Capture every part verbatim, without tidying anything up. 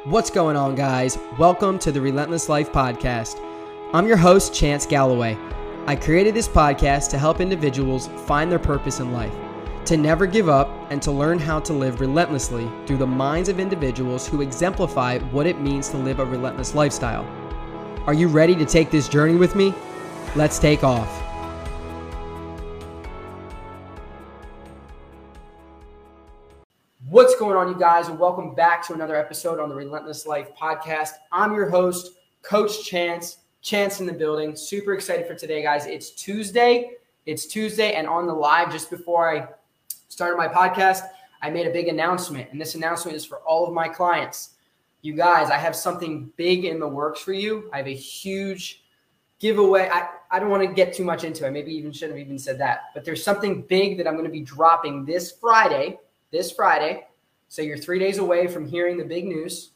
What's going on, guys? Welcome to the Relentless Life Podcast. I'm your host, Chance Galloway. I created this podcast to help individuals find their purpose in life, to never give up, and to learn how to live relentlessly through the minds of individuals who exemplify what it means to live a relentless lifestyle. Are you ready to take this journey with me? Let's take off. What's going on, you guys, and welcome back to another episode on the Relentless Life Podcast. I'm your host, Coach Chance, Chance in the building. Super excited for today, guys. It's Tuesday. It's Tuesday, and on the live, just before I started my podcast, I made a big announcement, and this announcement is for all of my clients. You guys, I have something big in the works for you. I have a huge giveaway. I, I don't want to get too much into it. Maybe even shouldn't have even said that, but there's something big that I'm going to be dropping this Friday. This Friday, so you're three days away from hearing the big news.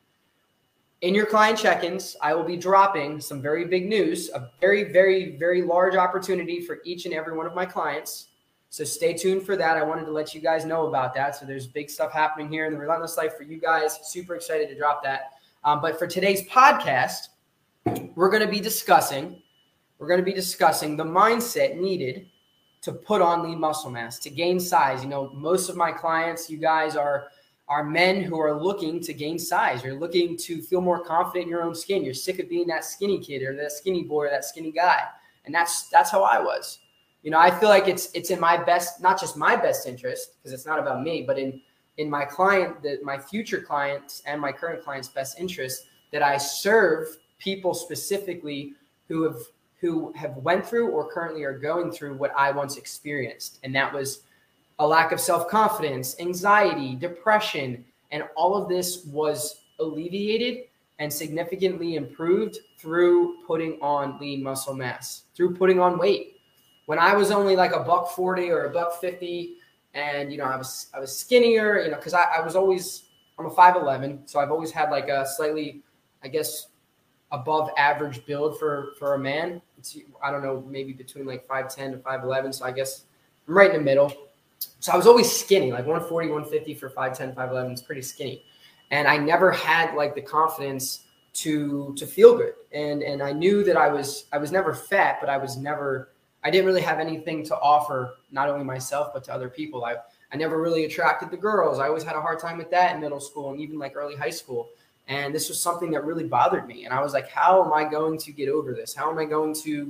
In your client check-ins, I will be dropping some very big news, a very, very, very large opportunity for each and every one of my clients. So stay tuned for that. I wanted to let you guys know about that. So there's big stuff happening here in the Relentless Life for you guys. Super excited to drop that. Um, but for today's podcast, we're going to be discussing, we're going to be discussing the mindset needed to put on lean muscle mass, to gain size. You know, most of my clients, you guys are, are men who are looking to gain size. You're looking to feel more confident in your own skin. You're sick of being that skinny kid or that skinny boy or that skinny guy. And that's, that's how I was. You know, I feel like it's, it's in my best, not just my best interest, because it's not about me, but in, in my client, the, my future clients and my current clients' best interest, that I serve people specifically who have who have went through or currently are going through what I once experienced. And that was a lack of self-confidence, anxiety, depression, and all of this was alleviated and significantly improved through putting on lean muscle mass, through putting on weight. When I was only like a buck forty or a buck fifty, and, you know, I was, I was skinnier, you know, cause I, I was always, I'm a five eleven. So I've always had like a slightly, I guess, above average build for, for a man. It's, I don't know, maybe between like five ten to five eleven. So I guess I'm right in the middle. So I was always skinny, like one forty, one fifty for five ten, five eleven. It's pretty skinny. And I never had like the confidence to, to feel good. And, and I knew that I was, I was never fat, but I was never, I didn't really have anything to offer, not only myself, but to other people. I, I never really attracted the girls. I always had a hard time with that in middle school and even like early high school. And this was something that really bothered me. And I was like, how am I going to get over this? How am I going to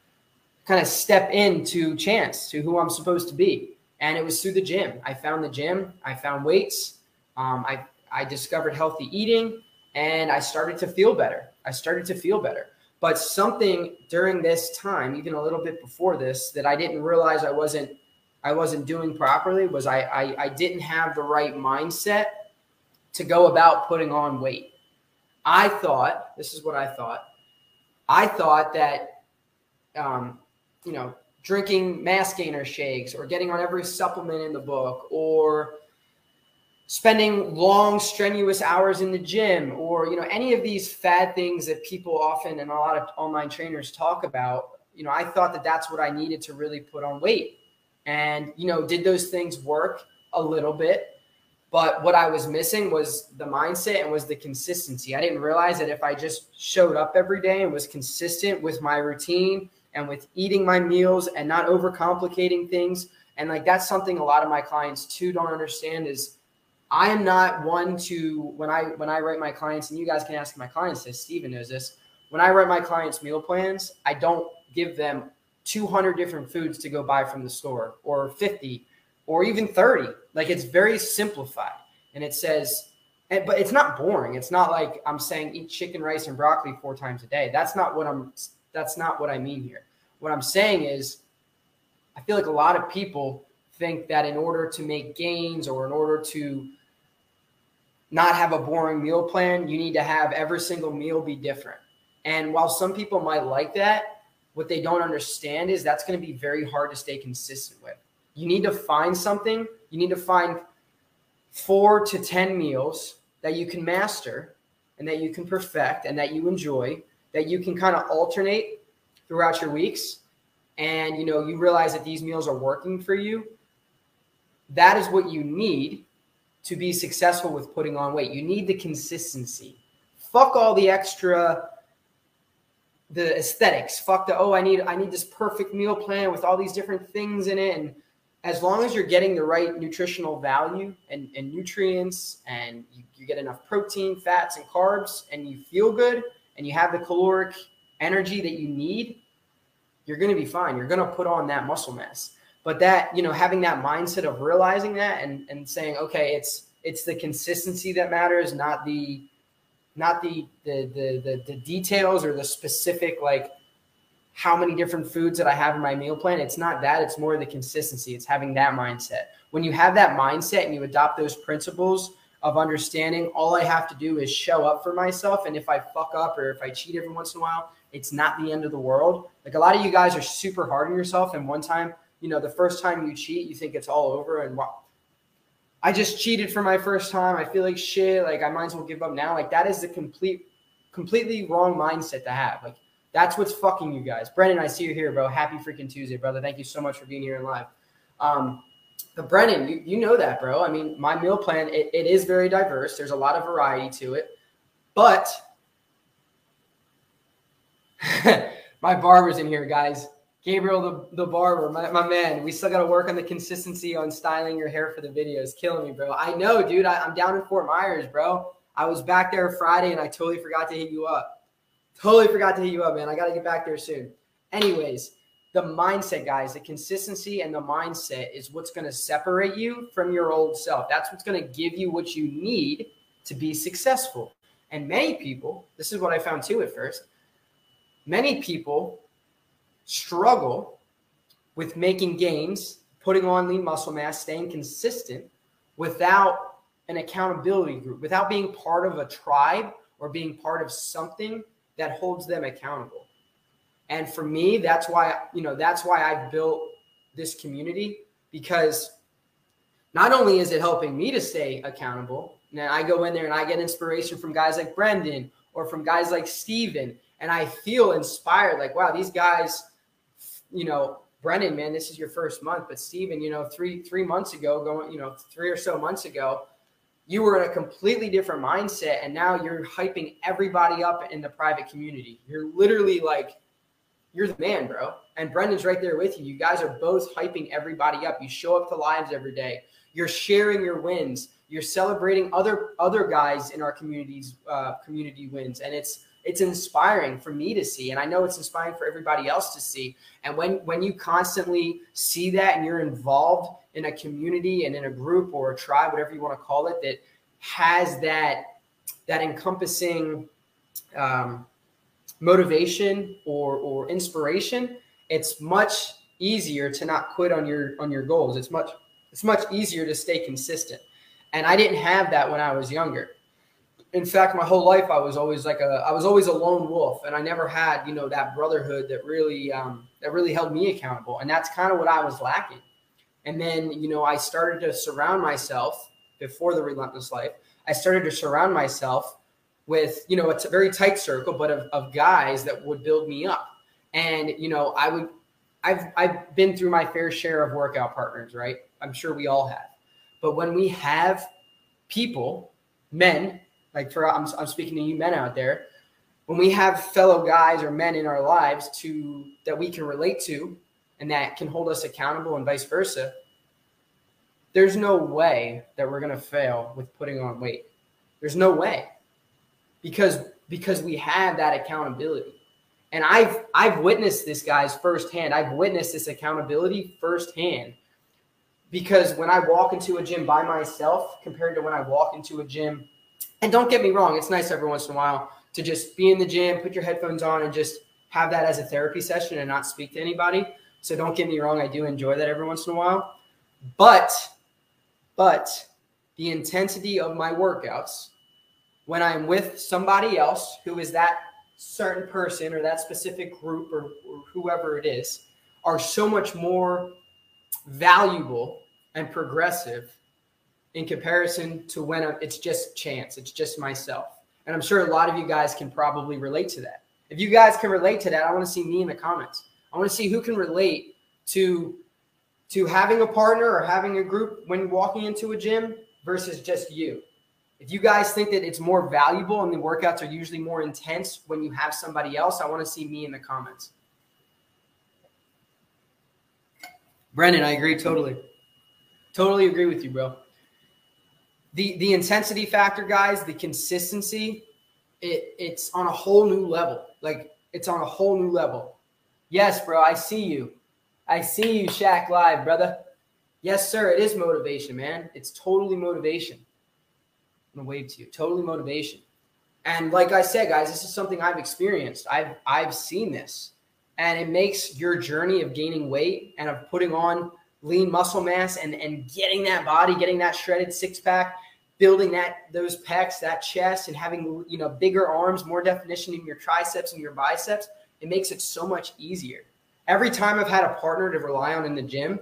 kind of step into Chance, to who I'm supposed to be? And it was through the gym. I found the gym. I found weights. Um, I, I discovered healthy eating, and I started to feel better. I started to feel better. But something during this time, even a little bit before this, that I didn't realize I wasn't, I wasn't doing properly was I, I, I didn't have the right mindset to go about putting on weight. I thought, this is what I thought. I thought that, um, you know, drinking mass gainer shakes or getting on every supplement in the book or spending long, strenuous hours in the gym or, you know, any of these fad things that people often and a lot of online trainers talk about, you know, I thought that that's what I needed to really put on weight. And, you know, did those things work? A little bit. But what I was missing was the mindset and was the consistency. I didn't realize that if I just showed up every day and was consistent with my routine and with eating my meals and not overcomplicating things. And like, that's something a lot of my clients too don't understand is I am not one to, when I, when I write my clients, and you guys can ask my clients this, Steven knows this. When I write my clients meal plans, I don't give them two hundred different foods to go buy from the store or fifty or even thirty. Like, it's very simplified, and it says, and, but it's not boring. It's not like I'm saying eat chicken, rice, and broccoli four times a day. That's not what I'm, that's not what I mean here. What I'm saying is I feel like a lot of people think that in order to make gains or in order to not have a boring meal plan, you need to have every single meal be different. And while some people might like that, what they don't understand is that's going to be very hard to stay consistent with. You need to find something. You need to find four to ten meals that you can master and that you can perfect and that you enjoy, that you can kind of alternate throughout your weeks. And, you know, you realize that these meals are working for you. That is what you need to be successful with putting on weight. You need the consistency. Fuck all the extra, the aesthetics. Fuck the, oh, I need, I need this perfect meal plan with all these different things in it. And as long as you're getting the right nutritional value and, and nutrients, and you, you get enough protein, fats, and carbs, and you feel good, and you have the caloric energy that you need, you're going to be fine. You're going to put on that muscle mass. But that, you know, having that mindset of realizing that and, and saying, okay, it's, it's the consistency that matters, not the, not the, the, the, the, the details or the specific, like how many different foods that I have in my meal plan. It's not that, it's more the consistency. It's having that mindset. When you have that mindset and you adopt those principles of understanding, all I have to do is show up for myself. And if I fuck up or if I cheat every once in a while, it's not the end of the world. Like a lot of you guys are super hard on yourself. And one time, you know, the first time you cheat, you think it's all over. And wow, I just cheated for my first time. I feel like shit. Like I might as well give up now. Like that is the complete, completely wrong mindset to have. Like that's what's fucking you guys. Brennan, I see you here, bro. Happy freaking Tuesday, brother. Thank you so much for being here in live. Um, but Brennan, you, you know that, bro. I mean, my meal plan, it, it is very diverse. There's a lot of variety to it. But my barber's in here, guys. Gabriel, the, the barber, my, my man. We still got to work on the consistency on styling your hair for the videos. Killing me, bro. I know, dude. I, I'm down in Fort Myers, bro. I was back there Friday, and I totally forgot to hit you up. Totally forgot to hit you up, man. I got to get back there soon. Anyways, the mindset, guys, the consistency and the mindset is what's going to separate you from your old self. That's what's going to give you what you need to be successful. And many people, this is what I found too at first, many people struggle with making gains, putting on lean muscle mass, staying consistent without an accountability group, without being part of a tribe or being part of something that holds them accountable. And for me, that's why, you know, that's why I've built this community, because not only is it helping me to stay accountable, now I go in there and I get inspiration from guys like Brendan or from guys like Steven, and I feel inspired, like, wow, these guys, you know, Brendan, man, this is your first month, but Steven, you know, three, three months ago, going, you know, three or so months ago, you were in a completely different mindset. And now you're hyping everybody up in the private community. You're literally like, you're the man, bro. And Brendan's right there with you. You guys are both hyping everybody up. You show up to lives every day. You're sharing your wins. You're celebrating other, other guys in our community's uh, community wins. And it's, It's inspiring for me to see, and I know it's inspiring for everybody else to see. And when, when you constantly see that and you're involved in a community and in a group or a tribe, whatever you want to call it, that has that, that encompassing um, motivation or, or inspiration, it's much easier to not quit on your, on your goals. It's much, it's much easier to stay consistent. And I didn't have that when I was younger. In fact, my whole life, I was always like a, I was always a lone wolf, and I never had, you know, that brotherhood that really, um, that really held me accountable. And that's kind of what I was lacking. And then, you know, I started to surround myself before the Relentless Life. I started to surround myself with, you know, it's a very tight circle, but of, of guys that would build me up. And, you know, I would, I've, I've been through my fair share of workout partners, right? I'm sure we all have. But when we have people, men, like for, I'm, I'm speaking to you men out there, when we have fellow guys or men in our lives to, that we can relate to and that can hold us accountable and vice versa, there's no way that we're going to fail with putting on weight. There's no way, because, because we have that accountability. And I've, I've witnessed this, guys, firsthand. I've witnessed this accountability firsthand, because when I walk into a gym by myself compared to when I walk into a gym, and don't get me wrong, it's nice every once in a while to just be in the gym, put your headphones on, and just have that as a therapy session and not speak to anybody. So don't get me wrong, I do enjoy that every once in a while. But, but the intensity of my workouts, when I'm with somebody else who is that certain person or that specific group or, or whoever it is, are so much more valuable and progressive in comparison to when it's just chance, it's just myself. And I'm sure a lot of you guys can probably relate to that. If you guys can relate to that, I want to see me in the comments. I want to see who can relate to, to having a partner or having a group when walking into a gym versus just you. If you guys think that it's more valuable and the workouts are usually more intense when you have somebody else, I want to see me in the comments. Brendan, I agree totally. Totally agree with you, bro. The the intensity factor, guys, the consistency, it it's on a whole new level. Like, it's on a whole new level. Yes, bro, I see you. I see you, Shaq Live, brother. Yes, sir, it is motivation, man. It's totally motivation. I'm gonna wave to you. Totally motivation. And like I said, guys, this is something I've experienced. I've I've seen this. And it makes your journey of gaining weight and of putting on lean muscle mass and, and getting that body, getting that shredded six-pack, building that those pecs, that chest, and having, you know, bigger arms, more definition in your triceps and your biceps, it makes it so much easier. Every time I've had a partner to rely on in the gym,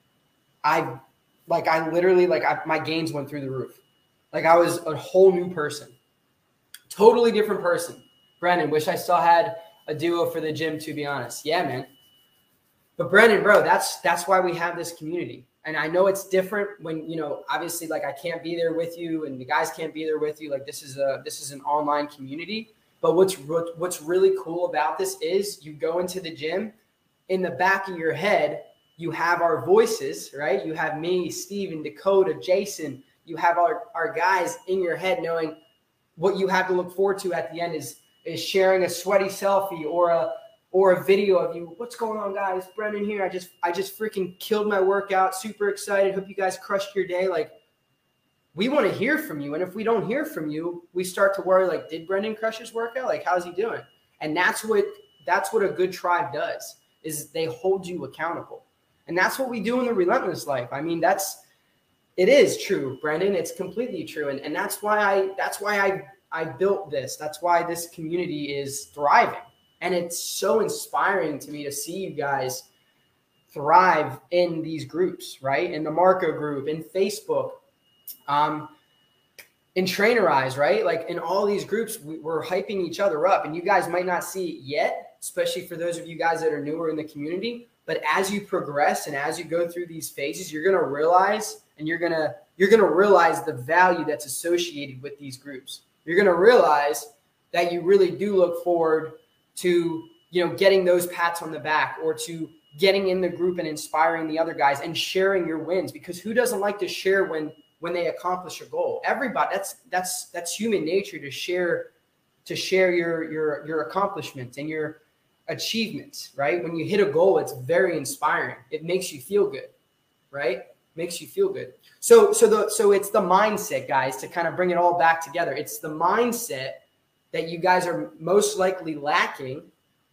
I like I literally like I, my gains went through the roof. Like, I was a whole new person, totally different person. Brendan, wish I still had a duo for the gym, to be honest. Yeah, man. But Brendan, bro, that's that's why we have this community. And I know it's different when, you know, obviously, like, I can't be there with you and the guys can't be there with you. Like, this is a this is an online community. But what's what's really cool about this is you go into the gym, in the back of your head, you have our voices, right? You have me, Steven, Dakota, Jason. You have our, our guys in your head knowing what you have to look forward to at the end is is sharing a sweaty selfie or a or a video of you. What's going on, guys? Brendan here. I just I just freaking killed my workout. Super excited. Hope you guys crushed your day. Like, we want to hear from you. And if we don't hear from you, we start to worry, like, did Brendan crush his workout? Like, how's he doing? And that's what that's what a good tribe does, is they hold you accountable. And that's what we do in the Relentless Life. I mean, that's it is true, Brendan. It's completely true. And and that's why I that's why I I built this. That's why this community is thriving. And it's so inspiring to me to see you guys thrive in these groups, right? In the Marco group, in Facebook, um, in Trainerize, right? Like, in all these groups, we, we're hyping each other up. And you guys might not see it yet, especially for those of you guys that are newer in the community. But as you progress and as you go through these phases, you're going to realize and you're going to you're going to realize the value that's associated with these groups. You're going to realize that you really do look forward to, you know, getting those pats on the back, or to getting in the group and inspiring the other guys and sharing your wins, because who doesn't like to share when when they accomplish a goal? Everybody, that's that's that's human nature, to share to share your your your accomplishments and your achievements, right? When you hit a goal, it's very inspiring. It makes you feel good, right? Makes you feel good. So so the so it's the mindset, guys, to kind of bring it all back together. It's the mindset that you guys are most likely lacking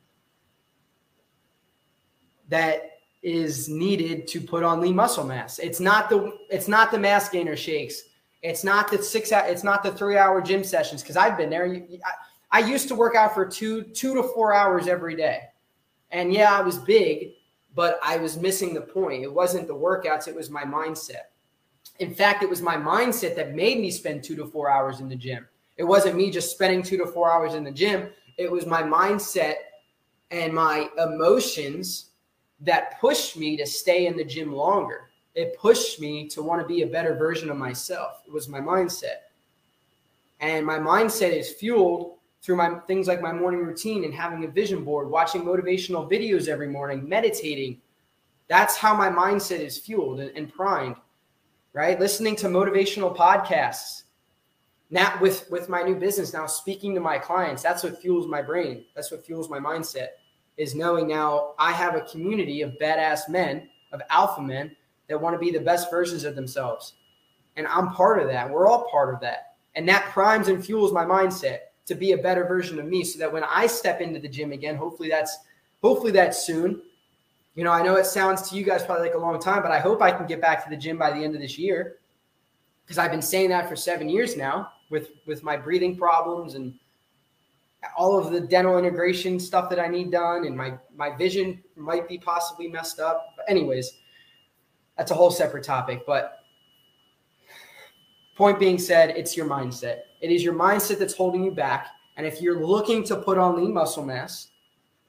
that is needed to put on lean muscle mass. It's not the it's not the mass gainer shakes. It's not the six it's not the three hour gym sessions, because I've been there. I, I used to work out for two two to four hours every day, and yeah, I was big, but I was missing the point. It wasn't the workouts; it was my mindset. In fact, it was my mindset that made me spend two to four hours in the gym. It wasn't me just spending two to four hours in the gym. It was my mindset and my emotions that pushed me to stay in the gym longer. It pushed me to want to be a better version of myself. It was my mindset. And my mindset is fueled through my things like my morning routine and having a vision board, watching motivational videos every morning, meditating. That's how my mindset is fueled and, and primed, right? Listening to motivational podcasts. Now with, with my new business, now speaking to my clients, that's what fuels my brain. That's what fuels my mindset, is knowing now I have a community of badass men, of alpha men, that want to be the best versions of themselves. And I'm part of that. We're all part of that. And that primes and fuels my mindset to be a better version of me, so that when I step into the gym again, hopefully that's hopefully that's soon. You know, I know it sounds to you guys probably like a long time, but I hope I can get back to the gym by the end of this year, because I've been saying that for seven years now with, with my breathing problems and all of the dental integration stuff that I need done, and my, my vision might be possibly messed up. But anyways, that's a whole separate topic. But point being said, it's your mindset. It is your mindset that's holding you back. And if you're looking to put on lean muscle mass,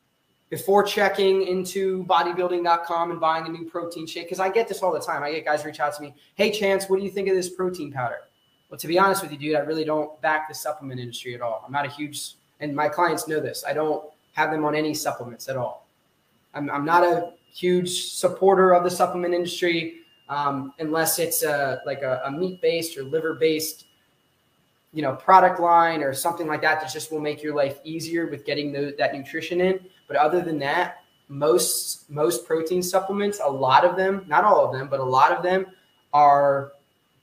before checking into bodybuilding dot com and buying a new protein shake, because I get this all the time. I get guys reach out to me, hey, Chance, what do you think of this protein powder? Well, to be honest with you, dude, I really don't back the supplement industry at all. I'm not a huge, and my clients know this, I don't have them on any supplements at all. I'm, I'm not a huge supporter of the supplement industry um, unless it's a, like a, a meat-based or liver-based you know, product line or something like that that just will make your life easier with getting the, that nutrition in. But other than that, most most protein supplements, a lot of them, not all of them, but a lot of them are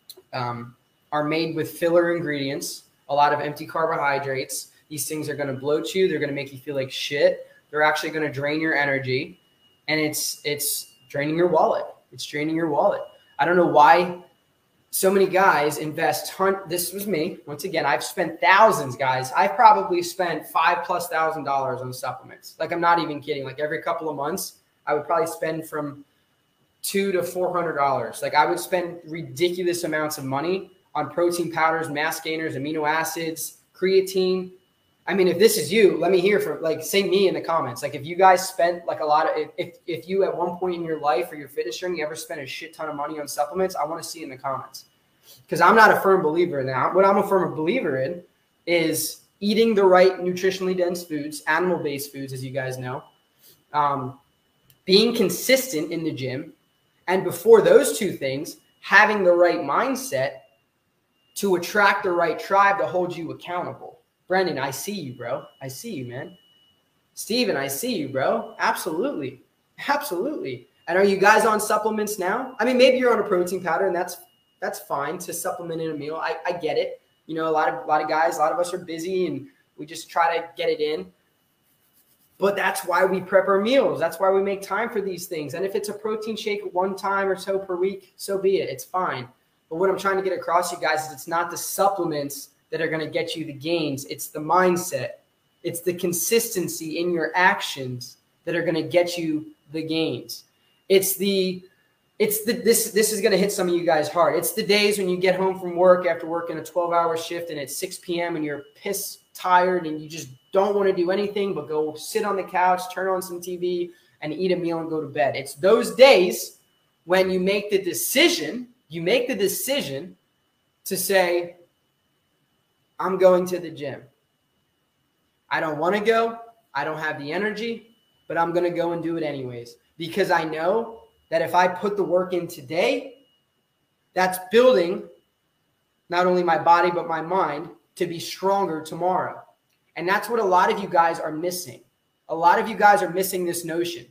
um, are made with filler ingredients, a lot of empty carbohydrates. These things are going to bloat you. They're going to make you feel like shit. They're actually going to drain your energy, and it's it's draining your wallet. It's draining your wallet. I don't know why so many guys invest ton. This was me. Once again, I've spent thousands, guys. I've probably spent five plus thousand dollars on supplements. Like, I'm not even kidding. Like, every couple of months, I would probably spend from two to four hundred dollars. Like, I would spend ridiculous amounts of money on protein powders, mass gainers, amino acids, creatine. I mean, if this is you, let me hear from, like, say me in the comments. Like, if you guys spent like a lot of, if, if you at one point in your life or your fitness journey ever spent a shit ton of money on supplements, I want to see it in the comments. Because I'm not a firm believer in that. What I'm a firm believer in is eating the right nutritionally dense foods, animal-based foods, as you guys know, um, being consistent in the gym, and before those two things, having the right mindset to attract the right tribe to hold you accountable. Brendan, I see you, bro. I see you, man. Steven, I see you, bro. Absolutely. Absolutely. And are you guys on supplements now? I mean, maybe you're on a protein powder, and that's that's fine to supplement in a meal. I, I get it. You know, a lot of a lot of guys, a lot of us are busy, and we just try to get it in. But that's why we prep our meals. That's why we make time for these things. And if it's a protein shake one time or so per week, so be it. It's fine. But what I'm trying to get across, you guys, is it's not the supplements that are going to get you the gains. It's the mindset. It's the consistency in your actions that are going to get you the gains. It's the, it's the, this, this is going to hit some of you guys hard. It's the days when you get home from work after working a twelve hour shift and it's six p.m. and you're piss tired and you just don't want to do anything but go sit on the couch, turn on some T V and eat a meal and go to bed. It's those days when you make the decision, you make the decision to say, I'm going to the gym. I don't want to go. I don't have the energy, but I'm going to go and do it anyways, because I know that if I put the work in today, that's building not only my body, but my mind to be stronger tomorrow. And that's what a lot of you guys are missing. A lot of you guys are missing this notion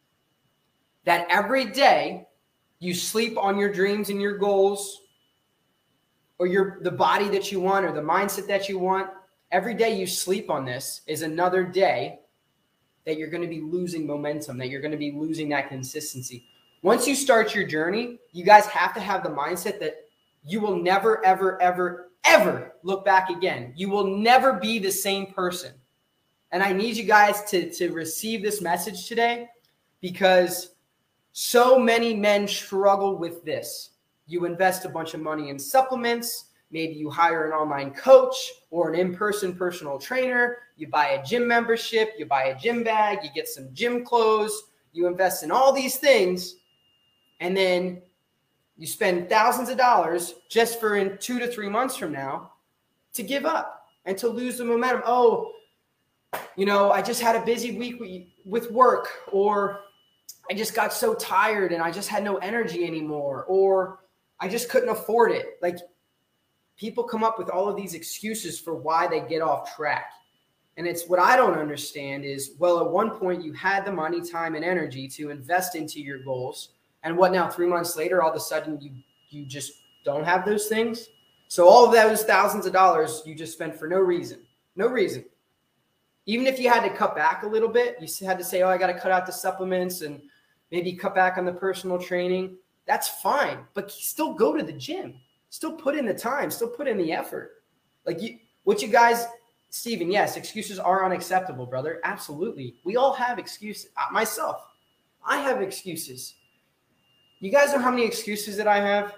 that every day you sleep on your dreams and your goals, or your the body that you want, or the mindset that you want. Every day you sleep on this is another day that you're going to be losing momentum, that you're going to be losing that consistency. Once you start your journey, you guys have to have the mindset that you will never, ever, ever, ever look back again. You will never be the same person. And I need you guys to, to receive this message today, because so many men struggle with this. You invest a bunch of money in supplements. Maybe you hire an online coach or an in-person personal trainer. You buy a gym membership. You buy a gym bag. You get some gym clothes. You invest in all these things. And then you spend thousands of dollars just for in two to three months from now to give up and to lose the momentum. Oh, you know, I just had a busy week with work, or I just got so tired and I just had no energy anymore, or I just couldn't afford it. Like, people come up with all of these excuses for why they get off track. And it's what I don't understand is, well, at one point you had the money, time, and energy to invest into your goals. And what now, three months later, all of a sudden you, you just don't have those things? So all of those thousands of dollars you just spent for no reason, no reason. Even if you had to cut back a little bit, you had to say, oh, I got to cut out the supplements and maybe cut back on the personal training. That's fine, but still go to the gym. Still put in the time. Still put in the effort. Like, you, what you guys, Steven, yes, excuses are unacceptable, brother. Absolutely. We all have excuses. Myself, I have excuses. You guys know how many excuses that I have?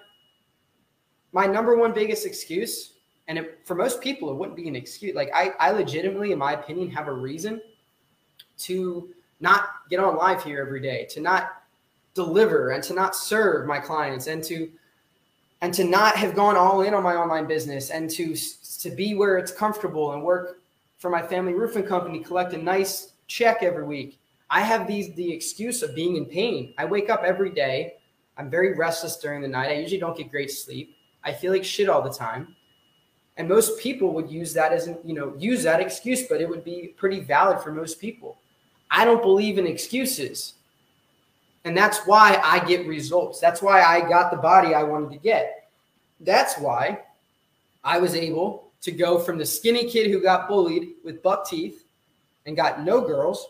My number one biggest excuse, and it, for most people, it wouldn't be an excuse. Like, I, I legitimately, in my opinion, have a reason to not get on live here every day, to not deliver and to not serve my clients, and to and to not have gone all in on my online business, and to to be where it's comfortable and work for my family roofing company, collect a nice check every week. I have these the excuse of being in pain. I wake up every day. I'm very restless during the night. I usually don't get great sleep. I feel like shit all the time. And most people would use that as, you know, use that excuse, but it would be pretty valid for most people. I don't believe in excuses. And that's why I get results. That's why I got the body I wanted to get. That's why I was able to go from the skinny kid who got bullied with buck teeth and got no girls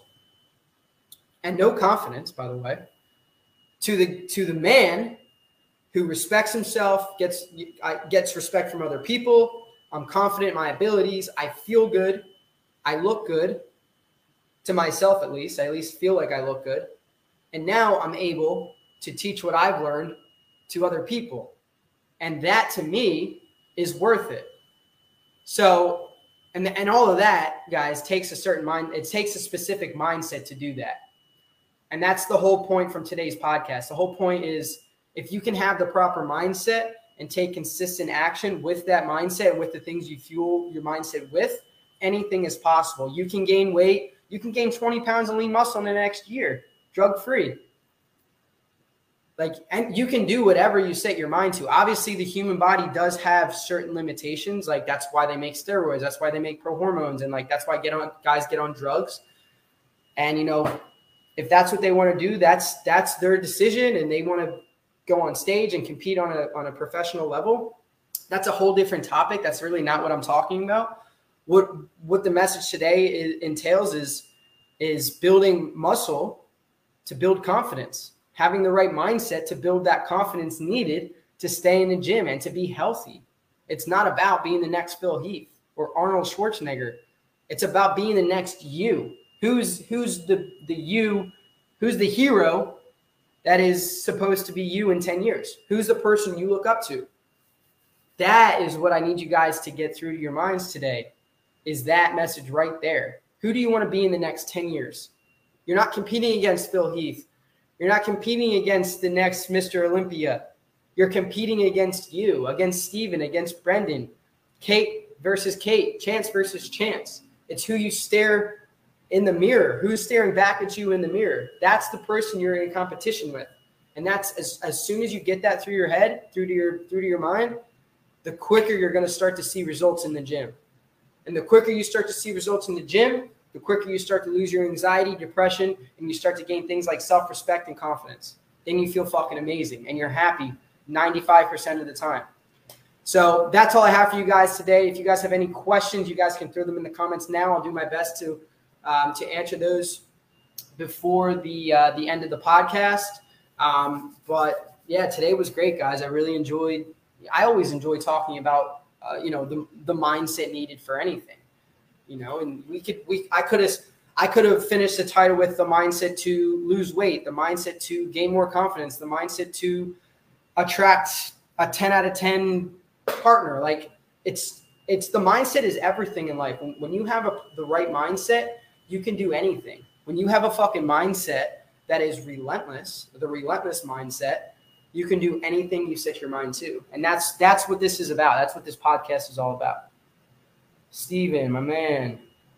and no confidence, by the way, to the to the man who respects himself, gets gets respect from other people. I'm confident in my abilities. I feel good. I look good to myself, at least. I at least feel like I look good. And now I'm able to teach what I've learned to other people. And that to me is worth it. So, and, and all of that, guys, takes a certain mind. It takes a specific mindset to do that. And that's the whole point from today's podcast. The whole point is if you can have the proper mindset and take consistent action with that mindset, with the things you fuel your mindset with, anything is possible. You can gain weight. You can gain twenty pounds of lean muscle in the next year, drug-free. Like, and you can do whatever you set your mind to. Obviously, the human body does have certain limitations. Like, that's why they make steroids. That's why they make pro hormones. And like, that's why get on guys get on drugs. And, you know, if that's what they want to do, that's, that's their decision. And they want to go on stage and compete on a, on a professional level. That's a whole different topic. That's really not what I'm talking about. What, what the message today is, entails is, is building muscle to build confidence. Having the right mindset to build that confidence needed to stay in the gym and to be healthy. It's not about being the next Phil Heath or Arnold Schwarzenegger. It's about being the next you. Who's who's the the you? Who's the hero that is supposed to be you in ten years? Who's the person you look up to? That is what I need you guys to get through to your minds today, is that message right there. Who do you want to be in the next ten years? You're not competing against Phil Heath. You're not competing against the next Mister Olympia. You're competing against you, against Steven, against Brendan, Kate versus Kate, Chance versus Chance. It's who you stare in the mirror. Who's staring back at you in the mirror? That's the person you're in competition with. And that's as, as soon as you get that through your head, through to your through to your mind, the quicker you're going to start to see results in the gym. And the quicker you start to see results in the gym, the quicker you start to lose your anxiety, depression, and you start to gain things like self-respect and confidence. Then you feel fucking amazing and you're happy ninety-five percent of the time. So that's all I have for you guys today. If you guys have any questions, you guys can throw them in the comments now. I'll do my best to um, to answer those before the uh, the end of the podcast. Um, but yeah, today was great, guys. I really enjoyed. I always enjoy talking about uh, you know the the mindset needed for anything. You know, and we could we I could have I could have finished the title with the mindset to lose weight, the mindset to gain more confidence, the mindset to attract a ten out of ten partner. Like it's it's the mindset is everything in life. When, when you have a, the right mindset, you can do anything. When you have a fucking mindset that is relentless, the relentless mindset, you can do anything you set your mind to. And that's that's what this is about. That's what this podcast is all about. Steven, my man,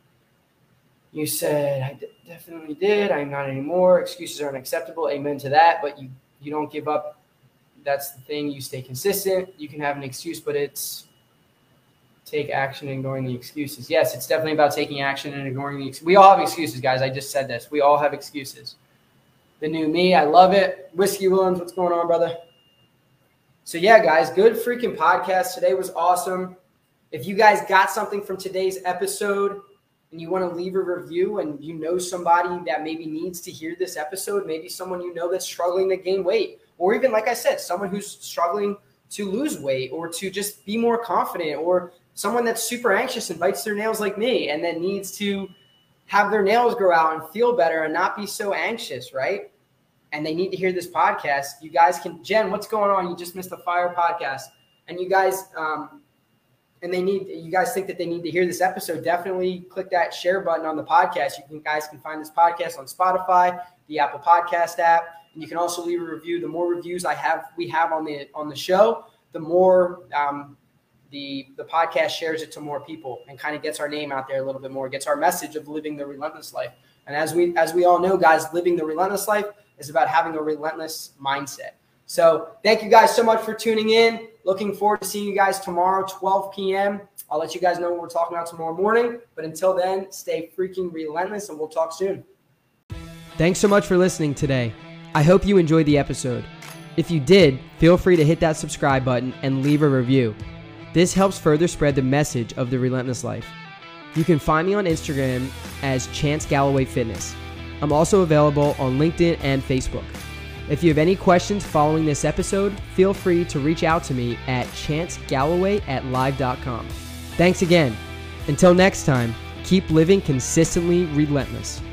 you said, I d- definitely did. I'm not anymore. Excuses are unacceptable. Amen to that. But you, you don't give up. That's the thing. You stay consistent. You can have an excuse, but it's take action and ignoring the excuses. Yes, it's definitely about taking action and ignoring the excuses. We all have excuses, guys. I just said this. We all have excuses. The new me, I love it. Whiskey Williams, what's going on, brother? So, yeah, guys, good freaking podcast. Today was awesome. If you guys got something from today's episode and you want to leave a review and you know somebody that maybe needs to hear this episode, maybe someone you know that's struggling to gain weight, or even, like I said, someone who's struggling to lose weight or to just be more confident, or someone that's super anxious and bites their nails like me and then needs to have their nails grow out and feel better and not be so anxious, right? And they need to hear this podcast. You guys can – Jen, what's going on? You just missed the fire podcast. And you guys um, – and they need, you guys think that they need to hear this episode, definitely click that share button on the podcast. You can, guys can find this podcast on Spotify, the Apple Podcast app, and you can also leave a review. The more reviews I have, we have on the on the show, the more um, the the podcast shares it to more people and kind of gets our name out there a little bit more, gets our message of living the relentless life. And as we as we all know, guys, living the relentless life is about having a relentless mindset. So thank you guys so much for tuning in. Looking forward to seeing you guys tomorrow, twelve p.m. I'll let you guys know what we're talking about tomorrow morning. But until then, stay freaking relentless, and we'll talk soon. Thanks so much for listening today. I hope you enjoyed the episode. If you did, feel free to hit that subscribe button and leave a review. This helps further spread the message of the relentless life. You can find me on Instagram as Chance Galloway Fitness. I'm also available on LinkedIn and Facebook. If you have any questions following this episode, feel free to reach out to me at chancegalloway at live dot com. Thanks again. Until next time, keep living consistently relentless.